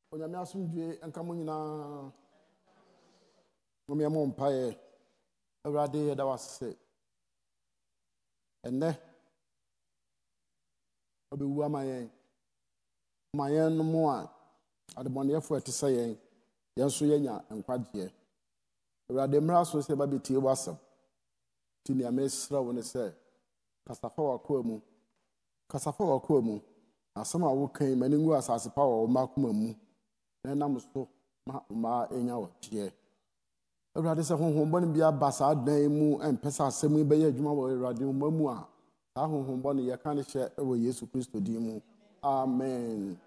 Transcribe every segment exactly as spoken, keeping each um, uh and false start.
Onyame asomdwe enka mo nyina mo me mo mpae awurade yeda wase enne obewu amayen mayen no mo a adebonefo etese yen yenso yenya enkwagye awurade mra so se ba betie wasam tini amesra wo ne se kasafa wakwa mu kasafa wakwa mu asama wo kan maningu asase pa wo makoma mu na nam so ma ma enya wo tie awurade se honhom bone bia basa dan mu empesa asem be ye adwuma wo awurade mo mu a sa honhom bone ye kan hye e wo Yesu Kristo din mu amen.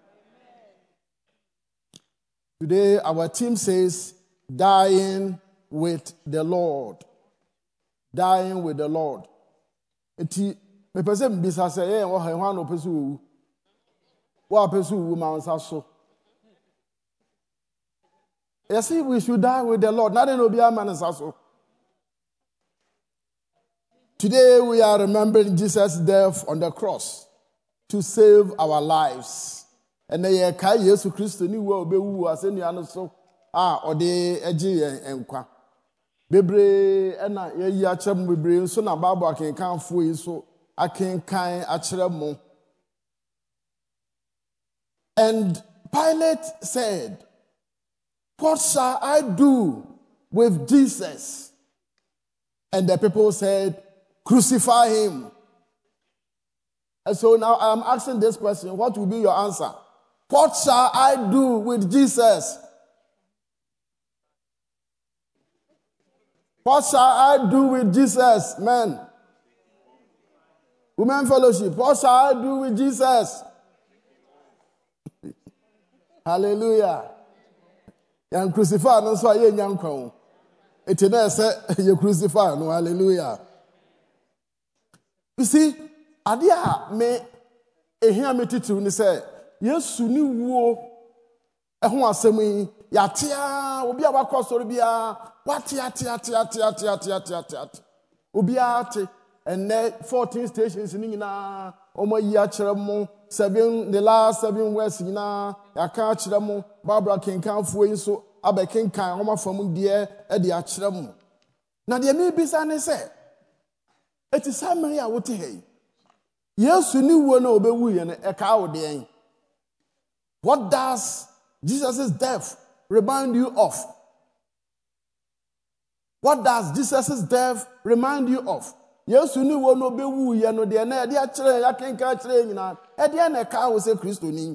Today our team says dying with the Lord. Dying with the Lord. Eti me pese mbisa se ye wo han ho no pese wu wo pese wu ma nsa so. Yes, we should die with the Lord. Nothing will be a man also. Today we are remembering Jesus' death on the cross to save our lives. And they kai Jesus Christ ni wo be wu asenu anu so ah ode eji enkwa. Bebre na ye yi achem bebre so na Bible akenkan fo yi so akenkan akere mo. And Pilate said, "What shall I do with Jesus?" And the people said, "Crucify him." And so now I am asking this question. What will be your answer? What shall I do with Jesus? What shall I do with Jesus, men? Women fellowship. What shall I do with Jesus? Hallelujah. Yan crucify no so aye nyankwan. Eti na say you crucify no, hallelujah. You see, adia me ehia me titu ni say Yesu ni wuo ehun asem yi yatia obi a wakosoro bia watia tia tia tia tia tia tia tia obi ate and fourteen stations ni nyina omo yi a kire mo seven the last seven words nyina yaka a kire mo Barbara kenkan fuo yi so abekenkan omo fam de e de a kire mo na de me bisa ne se eti samari a wote hei Yesu ni wuo na obewu ye ne e ka wo de. What does Jesus' death remind you of? What does Jesus' death remind you of? Yesu ni wo no bewu ye no de na e de a kire ya kenkan kire nyina e de na ka wo se Kristo ni.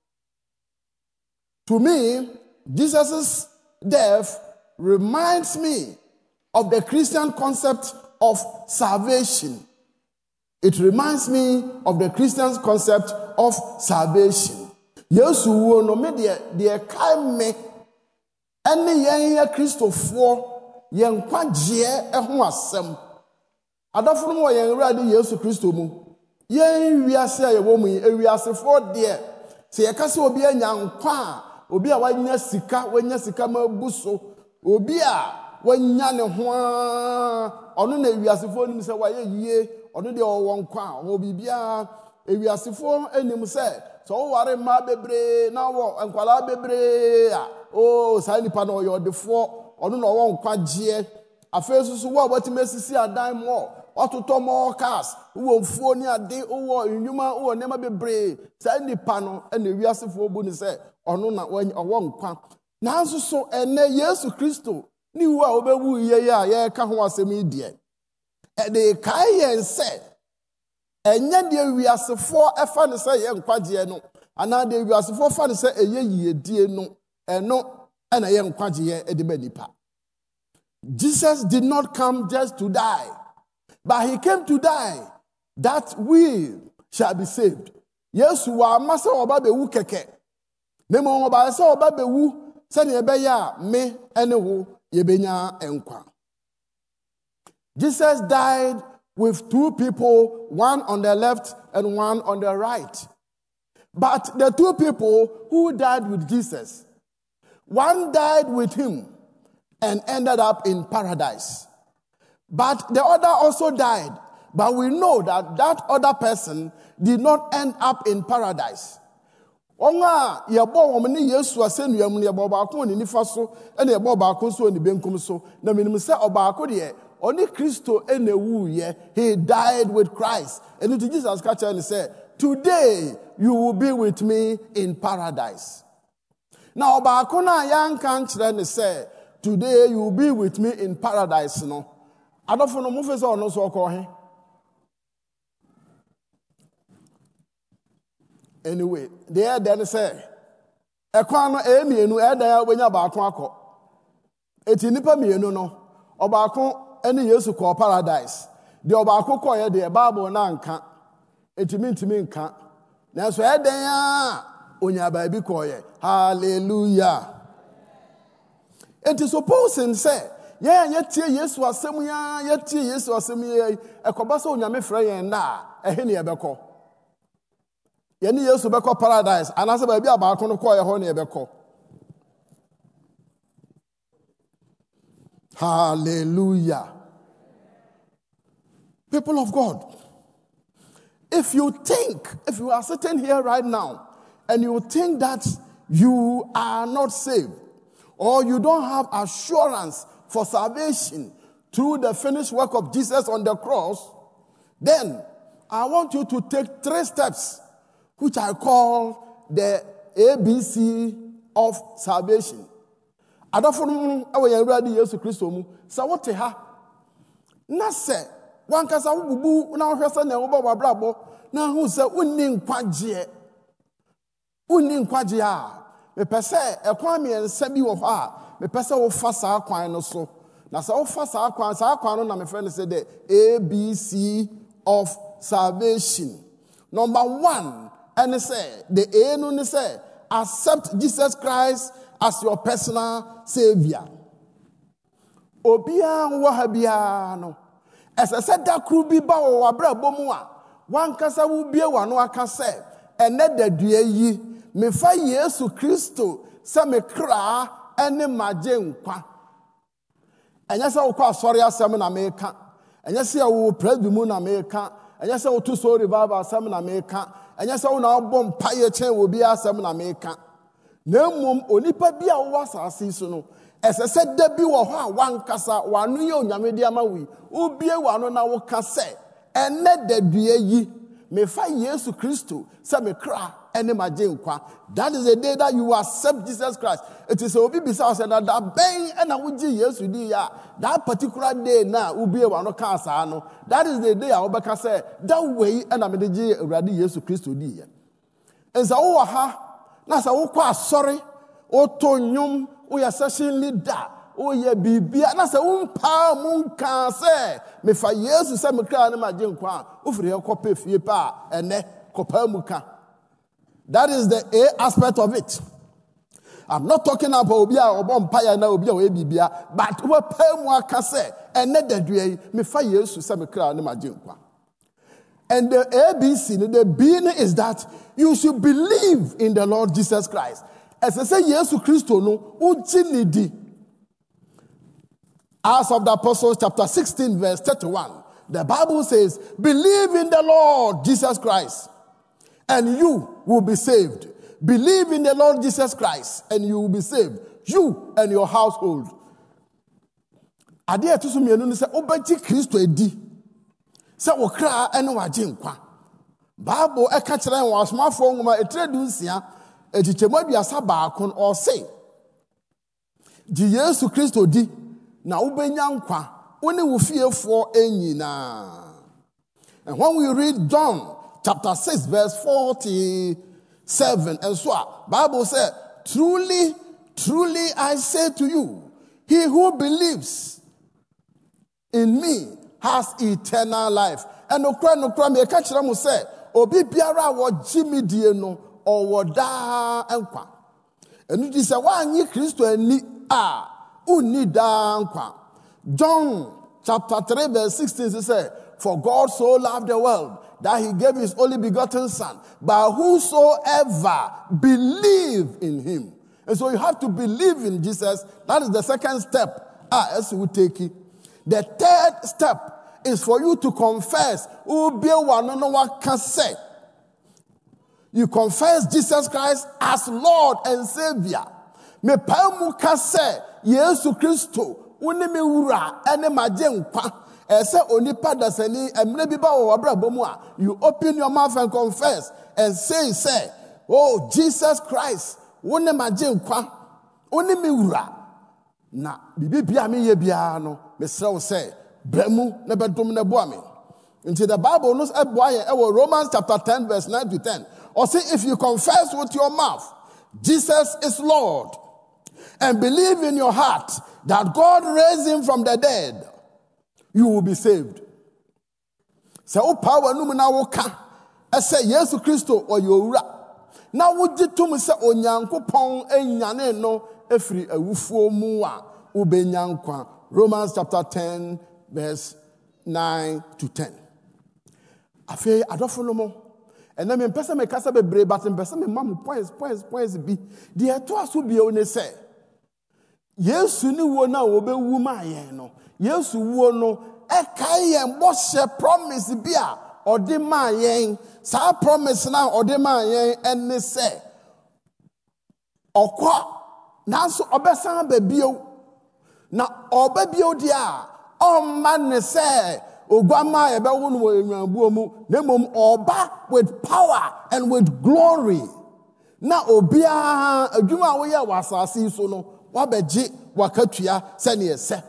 To me, Jesus' death reminds me of the Christian concept of salvation. It reminds me of the Christian concept of salvation. Yesu wo no me de de kai me ene yen ya Kristofo yen kwagye ehun asem. Adafo no yen wrade Yesu Kristo mu. Yen wiase a ye wo mu ewiasefo de se ye kase obi anya nkwa a obi a wanya sika wanya sika ma buso obi a wanya ne ho a ono na ewiasefo nim se waye yie ono de owo nkwa o bibia ewiasefo enim se so ware ma bebre na wo enkwala bebre a o sai nipa na oyo defo ono na owo nkwa gye afesusu wo abatimesisi adan mo ototo mo cars wo mfuo ni ade wo nnwuma wo nema bebre sai nipa no na ewiasefo obu ni se ono na owo nkwa nanso so ene Yesu Kristo ni wo a obewu ye ye a ye ka ho asemi die e de kai yen se enye de wiasefo efa ne se ye nkwagye no ana de wiasefo fa ne se eye yiedie no eno na ye nkwagye e de banipa. Jesus did not come just to die, but he came to die that we shall be saved. Yesu wa masa oba bewu keke nemo oba se oba bewu se ne be ya me ene wo ye benya enkwa. Jesus died with two people, one on the left and one on the right. But the two people who died with Jesus, one died with him and ended up in paradise. But the other also died. But we know that that other person did not end up in paradise. Onga yɛbɔ wɔn ne Yesu asɛnnua mu ne yɛbɔ ɔbaako wɔ ne nifa so ɛna yɛbɔ ɔbaako nso wɔ ne benkum so na menim sɛ ɔbaako deɛ ɔne Kristo ɛna ewuiɛ. He died with Christ. And to Jesus catch and say, today you will be with me in paradise. Now ɔbaako na yɛanka nkyerɛ ne sɛ today you will be with me in paradise no. Adɔfo no mo fɛ sɛ ɔno nso ɔkɔ he. Anyway, there then say, a kwano emi enu eda when ya baako akọ. Eti nipa mienu no, ọbaako ene Yesu kọ paradise. De ọbaako kọ ye de Bible na nka. Eti mintimi nka. Na so eda ya onya baabi kọ ye. Hallelujah. Eti supposing say, yeah, yetie Yesu asem ya, yetie Yesu asem ya, ekoba so onyame frɛ yɛn na, ehe ne yɛbɛkɔ. Yeni Yesu beko paradise anase ba bi abaako no ko ye ho ne beko. Hallelujah. People of God, if you think, if you are sitting here right now and you think that you are not saved or you don't have assurance for salvation through the finished work of Jesus on the cross, then I want you to take three steps which I call the A B C of salvation. Adofo awo yan Awurade Yesu Kristo mu sa wote ha na se wankasa wububu na wohwese na wo ba wabrabo na hu se unni nkwagye unni nkwagye a me pese ekwan me ensa bi wo ho a me pese wo fa sa kwan no so na se wo fa sa kwan sa kwan no na me fe ne se the A B C of salvation. Number one, and say, the A no say, accept Jesus Christ as your personal savior. Obia wahabia no. As I said, that could be bao wabra bomua. One kasa will be one waka say, and let the dear ye me fa Yesu Christo, some me cra and the majen kwa. And yes, I'll call sorry as some in America. And yes, I will press the moon America. And yes, I will too so revive some in America. And yes, I will now bomb pie chain will be as some in America. No mum, onipa be a was a season. As I said, there be one cassa, one new Yamedia Maui, who be a one on our casse, and let the dear ye may find Yesu Christo, some cry, and imagine qua. That is the day that you accept Jesus Christ. It is a bit besides that that bang and I would yes, you do that particular day now will be a one of Casano. That is the day I will say that way, and I'm the J. Radi Yesu Christo dear. And so, oh, ha, Nasa, oh, sorry, oh, Tonyum. We are certainly that. Oh, yeah, baby. And I say, um, pa, moon can say, me for years to say, me cry, and my junk, over your copy, fear pa, and ne, copamuka. That is the A aspect of it. I'm not talking about Obia or Bompire now, Obia, Bibia, but what Pemwa can say, and net the day, me for years to say, me cry, and my junk. And the A B C, the B is that you should believe in the Lord Jesus Christ. As I say, Yesu Christo no ujinidi. Acts of the Apostles, chapter sixteen, verse thirty-one. The Bible says, believe in the Lord Jesus Christ, and you will be saved. Believe in the Lord Jesus Christ, and you will be saved. You and your household. Ade etu so mienu ni se obaji Kristo edi. Se wo kra ene waje nkwa. Bible e ka kire won asomafo ngoma etredu nsia. Ejichemo biasa baako or say di Yesu Kristo di na ubenya nkwa woni wo fiefo enyina. And when we read John chapter six verse forty-seven and so on, Bible said, truly truly I say to you, he who believes in me has eternal life. And okra no kra me ka kire mo say obi biara wo gimi die no or wada enkwa. And it is a one ye Christo ni a uni da enkwa. John chapter three verse sixteen says, for God so loved the world that he gave his only begotten son, but whosoever believe in him. And so you have to believe in Jesus. That is the second step. Ah, as we take it. The third step is for you to confess. Who be one no one can say. You confess Jesus Christ as Lord and Savior. Me pamu kase Yesu Kristo uni mi wura ene maje nkwa. Ese onipa dasani emre biba wo abrabo mu a, you open your mouth and confess and say say, oh Jesus Christ uni maje nkwa uni mi wura na bibi bia me ye bia no me srew say bremu na bedom na boa me. Into the Bible knows e boa ye e Romans chapter ten verse nine to ten. Or say, if you confess with your mouth, Jesus is Lord, and believe in your heart that God raised him from the dead, you will be saved. So, power no na woka. I say, Yesu Christo or Yora. Now, would you to me say, O Nyankopon enyane no efri ewufuo mu a ube nyankwa. Romans chapter ten, verse nine to ten. Afe adofo no mo. And then me pesa me kasa be brave, but me pesa me mamu points, points, points be. The to asu be one say. Yesu ni wo na obe wu ma ye no. Yesu wo no e kai ye mo she promise bi a ode ma ye. Sa promise na ode ma ye ene say. Okwa nanso obesan ba bio. Na oba bio dia o man ne say Ogwama ebe wonu wo enwabuo mu na mom oba with power and with glory. Na obia adwuma wo ye wasase so no wabeje wakatua se ne ese.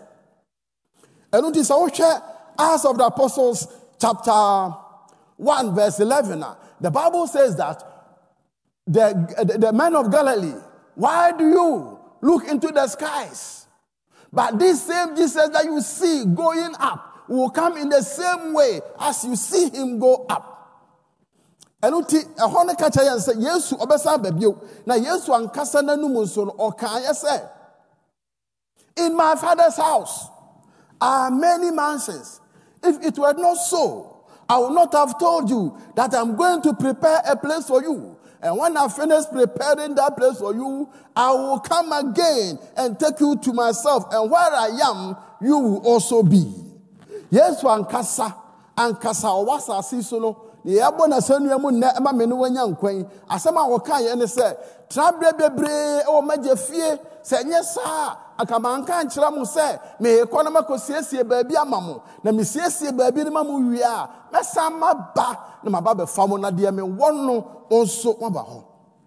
Enu ti so hwe Acts of the Apostles chapter one verse eleven. The Bible says that the, the, the men of Galilee, why do you look into the skies? But this same Jesus that you see going up will come in the same way as you see him go up. Enuti ehone ka cha yan say Yesu obesa babio na Yesu ankasa nanum so no okan ye say, in my Father's house are many mansions. If it were not so, I would not have told you that I'm going to prepare a place for you. And when I finish preparing that place for you, I will come again and take you to myself. And where I am, you will also be. Yes, one kasa and kasa wasa sisono. The abona senu mu na ema menu wanya nkwan. Asema woka ye ne se trabre bebre o maje fie se nye sa akamanka nkyira mu se me ekona makosiesie baabi amamo na me siesie baabi ne mamu wi a mesa maba na maba be famo na de me wonno onso maba ho.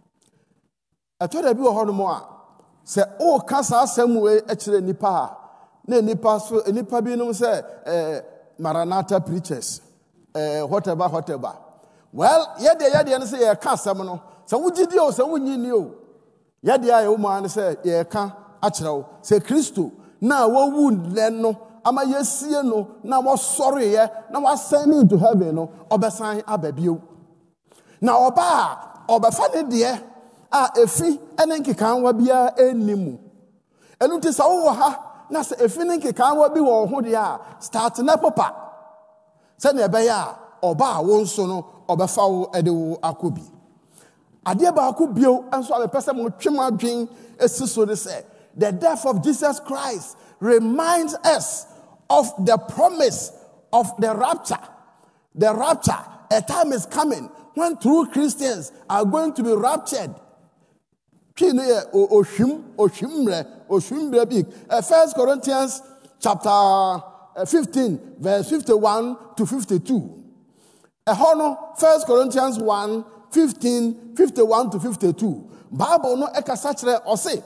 Eto da bi wo ho no mo a se o kasa asemu e kire nipa a na nipa so nipa bi no say eh Maranatha preachers eh whatever whatever. Well yede yede no say ye ka asem no se wugidi o se wunyini o yede aye o man say ye ka akireo se Kristo na wawu le no ama yesie no na wo sore ye na wasan into heaven no obesan ababio na oba obefa ne de a efi ene nkekan wa bia enimu enu ti sa wo ha na se efini nkeka wa bi wo ho de a start na papa se na ebe ya oba a wo nso no obefa wo ede wo akobi ade ba akobio enso abepese mo twem adwen esiso de se the death of Jesus Christ reminds us of the promise of the rapture. The rapture, a time is coming when true Christians are going to be raptured. First Corinthians chapter fifteen, verse fifty-one to fifty-two. First Corinthians one, fifteen, fifty-one to fifty-two. Bible no ekasachre or say,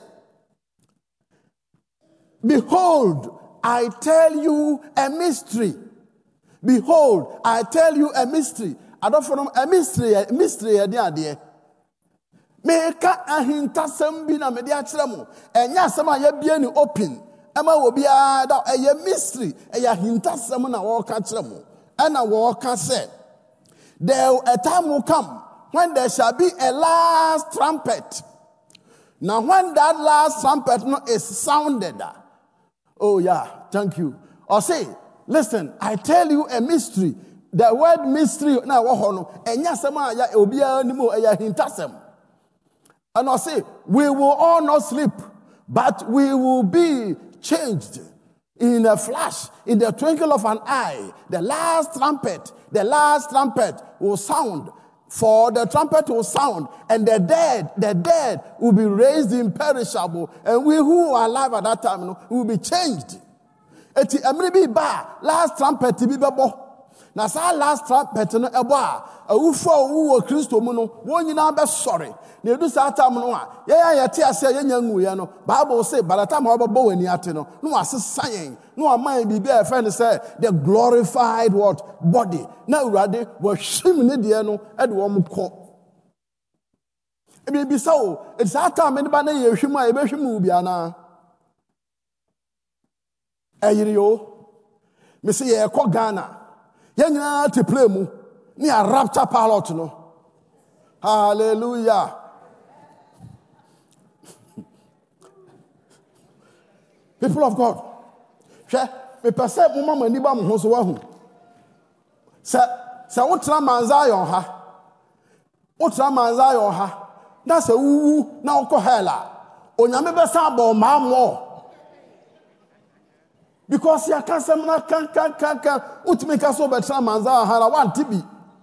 behold, I tell you a mystery. Behold, I tell you a mystery. I don't know a mystery, a mystery, a dear. Meka ahintasem bi na me de akere mo enya asem a ya bia ni open ema wo bia da eye mystery eye ahintasem na wo ka kere mo ena wo ka say there a time will come when there shall be a last trumpet. Now when that last trumpet no is sounded, oh yeah, thank you. Or say, listen, I tell you a mystery. The word mystery na wo ho no enya asem a ya obia ni mo eye ahintasem. And I say, we will all not sleep, but we will be changed in a flash, in the twinkle of an eye. The last trumpet, the last trumpet will sound, For the trumpet will sound, and the dead, the dead will be raised imperishable, and we who are alive at that time, you know, will be changed. Eti emre bi ba last trumpet bi bebo. Na sa last trumpet no ebo a awufo awu wo Kristo mu no won nyina be sorry. Na edu sa time no a ye ya yete ase ye nya nguye no Bible say by the time obebo wani ate no no asesa yen no aman bi be e fe ne say the glorified what body. Na urade wo hwim ne de no e de wo mko. E bi bi sa o it's that time ne ba na ye hwim a e be hwim bi ana. Ayiri yo me say ye ko Ghana ye nyina te play mu ni a rapture pilot no. Hallelujah. People of God, hwe me pese mo mama ni ba mo ho so wa hu se se wotra manza yon ha wotra manza yon ha na se wuwu na ukọ hela onyame be sa ba ma mo. Because ya can say na kan kan kan kan utime ka so betra manza hara wan tibi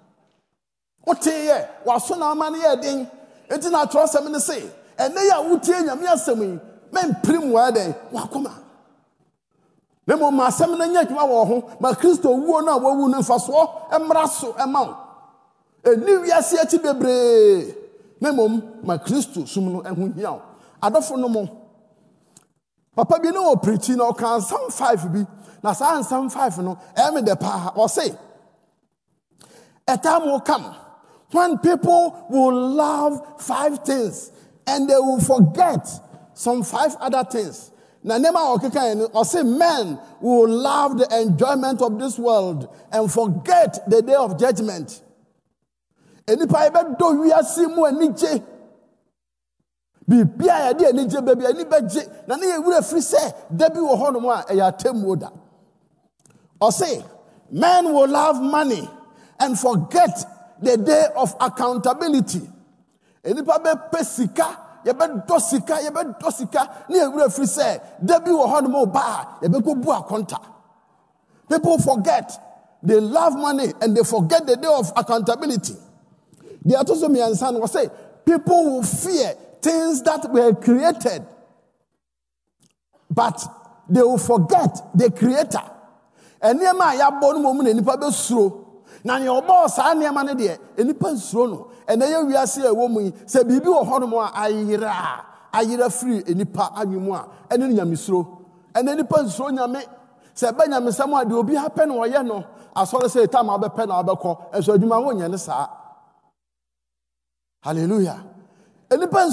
otie wa so na ma ne ye den enti na tro sem ne say ene ya utie nyame asem yi men prim wa den wa koma ne mo ma asem na nya djuma wo ho ma Kristo wuo na wa wu no faso emra so ema eni wiase achi bebre ne mo ma Kristo sum no ehun hia adofo no mo Papa bi no preaching no kan Psalm five bi na Psalm five no em the pa or say a time will come when people will love five things and they will forget some five other things. Na nema okeka or say men will love the enjoyment of this world and forget the day of judgment. Enipa ebe do wiase mu anije bibia ya de anije baby ani beje na na ye wura free say debi wo hono mu a eya temu da. Or say men will love money and forget the day of accountability. Enipa be pesika ye be dosika ye be dosika na ye wura free say debi wo hono mu ba ye be go bu akonta. People forget, they love money and they forget the day of accountability. They are also me and son will say people will fear things that were created, but they will forget the creator. And near my yabon woman and nipa be slow. Now your boss are near man there, and nipa slow. And then we are see a woman say, Bibi or Honomoa, Ayira, Ayira free, and nipa anymore, and then Yamisro. And then nipa slow yame, say Benjamin, someone will be happen or yano. I saw say, Time I'll be pen, I'll be call, and so do my own yanasa. Hallelujah. People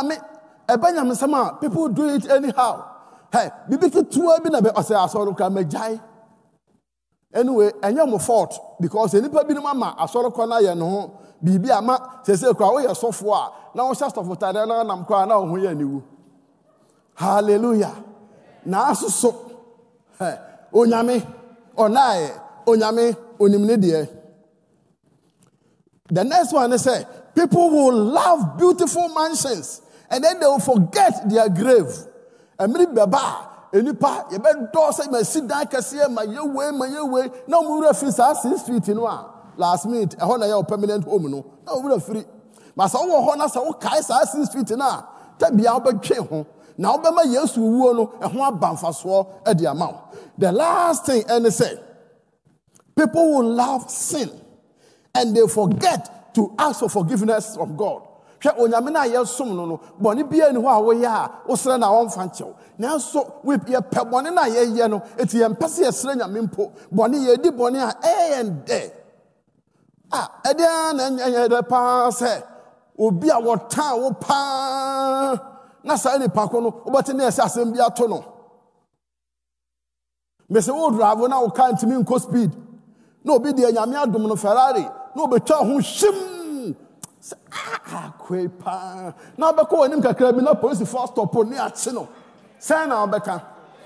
do it anyhow. Hey, bibi two abi na be say asoro ka majai. Anyway, enye mo fault because enipa bi no mama asoro ko na ye no ho bibi ama se se kwa wo ye sofo a na wo sha sofo tare na nam kwa na wo ho ye niwu. Hallelujah. Na asuso. Hey, onyame onaye onyame onimne de. The next one is say people will love beautiful mansions and then they will forget their grave. Emri beba enipa ye be do say ma sit down kase ma ye we ma ye we na mu wura free sa six street no a last minute e ho na ye permanent home no na wura free ma sa wo ho na sa wo kai sa six street na ta bia wo betwe ho na wo be ma Yesu wuo no e ho abamfaso e de ama. The last thing and say people will love sin and they forget to ask for forgiveness from God. Hwe onyame na yesom no no boni bia ni ho a wo ya wo sere na won fanchew na so we ye pe boni na ye ye no eti ye mpese ye sere nyame mpo boni ye di boni a eh and there ah edia na nya de pa se obi a wo tan wo pa na sa ni pa ko no wo bete na ese asem bia to no me se wo drive na wo kan timi nko speed no obi de nyame adom no Ferrari no be twa ho him ah kwepa na be ko anim kakra bi na police first stop ni ache no say na obeka.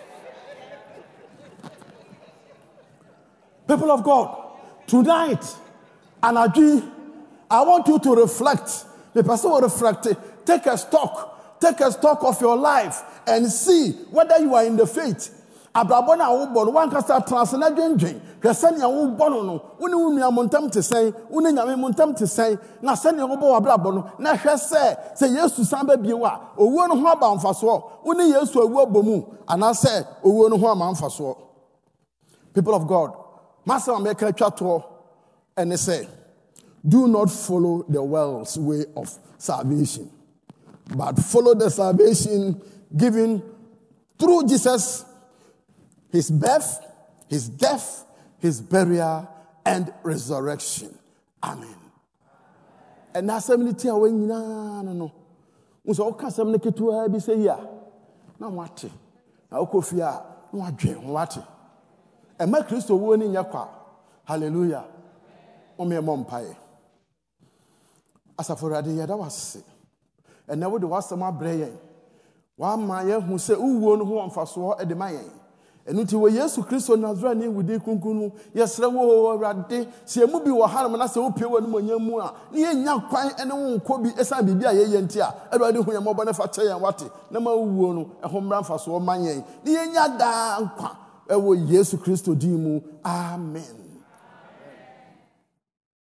People of God, tonight anadwi I want you to reflect. The person will reflect. Take a stock take a stock of your life and see whether you are in the faith. Abrabona wo bɔ no wankasa transna dwendwen hwɛ sɛnea wo bɔ no no wo ne wo nua montam te sɛn wo ne nyame montam te sɛn na sɛnea wo bɔ abrabɔ no na hwɛ sɛ sɛ Yesu san ba bie wa owuo no ho aba mfaso wo ne Yesu awuo bɔ mu anasɛ owuo no ho ama mfaso. People of God, Master America twato and they say, do not follow the world's way of salvation, but follow the salvation given through Jesus, his birth, his death, his burial, and resurrection. Amen. And that's something away no no. So okay, something to have be say ya. Na wate. Na okofia, na wadwen wate. E ma Kristo wo ni nya kwa. Hallelujah. O me mo mpae. Asaforade ya da wase. E na wo de wasam abrɛ yɛn. Wa ma ye hu se uwo no ho amfaso e de ma yɛn. Enu ti wo Yesu Kristo Nazarene wudi kunkunu yesre wo Awurade se mu bi wo haram na se wo pie wo no monyam a ne ye nya kwan ene wo nkɔ bi esa bibi a ye ye nti a Awurade hu yɛn mɔbɔ ne fa kyɛ yɛn wate na ma uwo no e ho mmra mfaso ma yɛn ne ye nya da nkwa e wo Yesu Kristo di mu. Amen.